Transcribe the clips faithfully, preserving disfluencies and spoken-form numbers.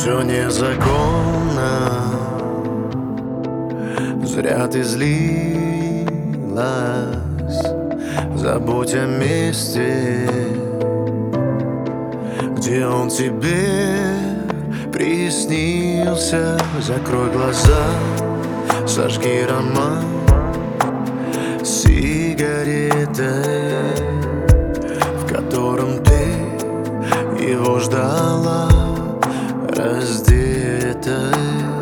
Все незаконно, зря ты злилась. Забудь о месте, где он тебе приснился. Закрой глаза, зажги роман сигаретой, в котором ты его ждала раздетой.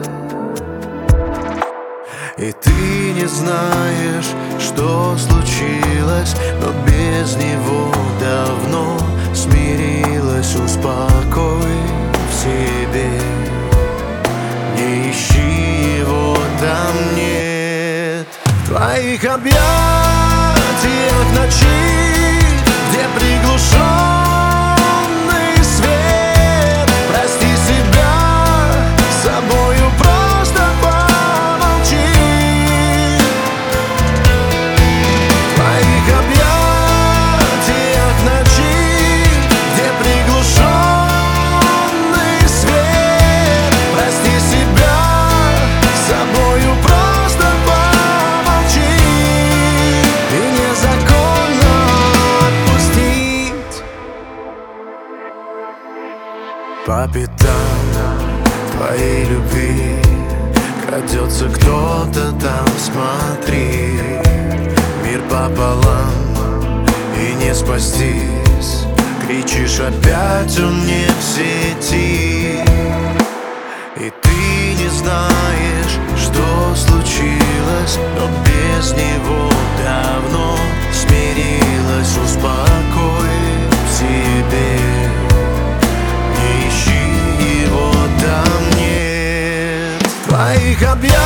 И ты не знаешь, что случилось, но без него давно смирилась. Успокой в себе, не ищи его, там нет твоих объятиях ночи, где приглушенный свет. Прости себя, собою просто помолчи. В твоих объятиях ночи, где приглушенный свет. Прости себя, собою просто помолчи. И незаконно отпустить. По пятам твоей любви крадется кто-то там, смотри. Мир пополам и не спастись. Кричишь опять, он не в сети. И ты не знаешь, что случилось, но без него давно смирилась. Успокой в себе, не ищи его, там нет твоих объятий.